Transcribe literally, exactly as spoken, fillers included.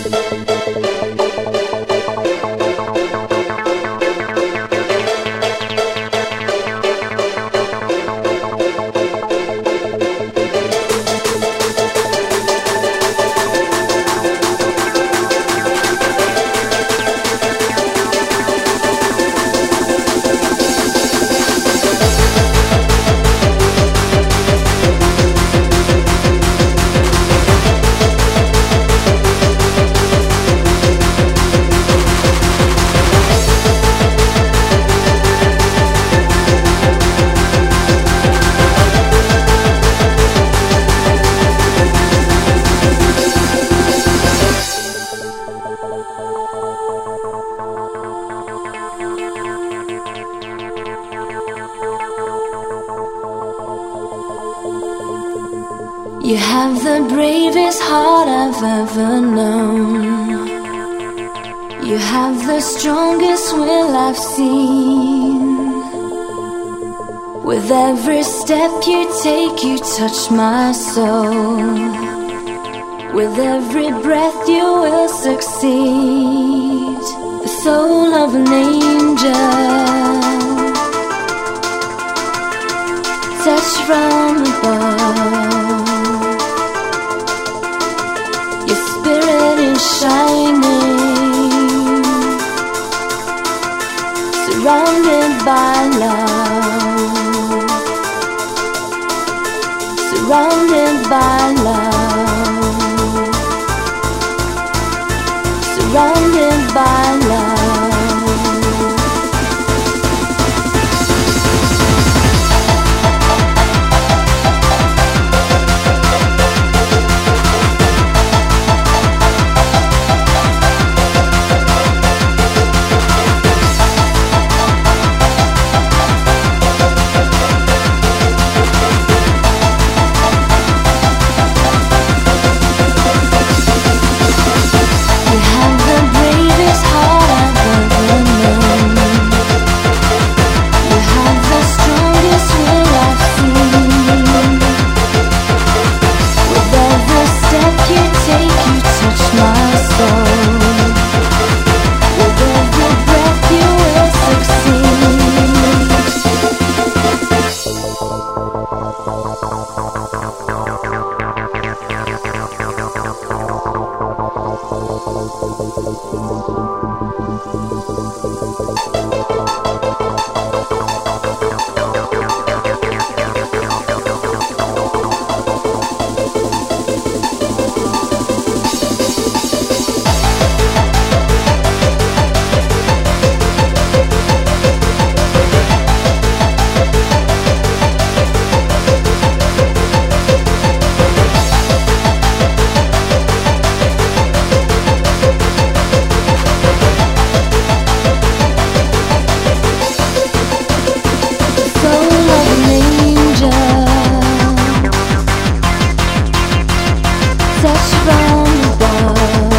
You have the bravest heart I've ever known. You have the strongest will I've seen. With every step you take, you touch my soul. With every breath you will succeed. The soul of an angel, touch from above. Your spirit is shining, surrounded by love, surrounded by love, surrounded by love. Touch from above.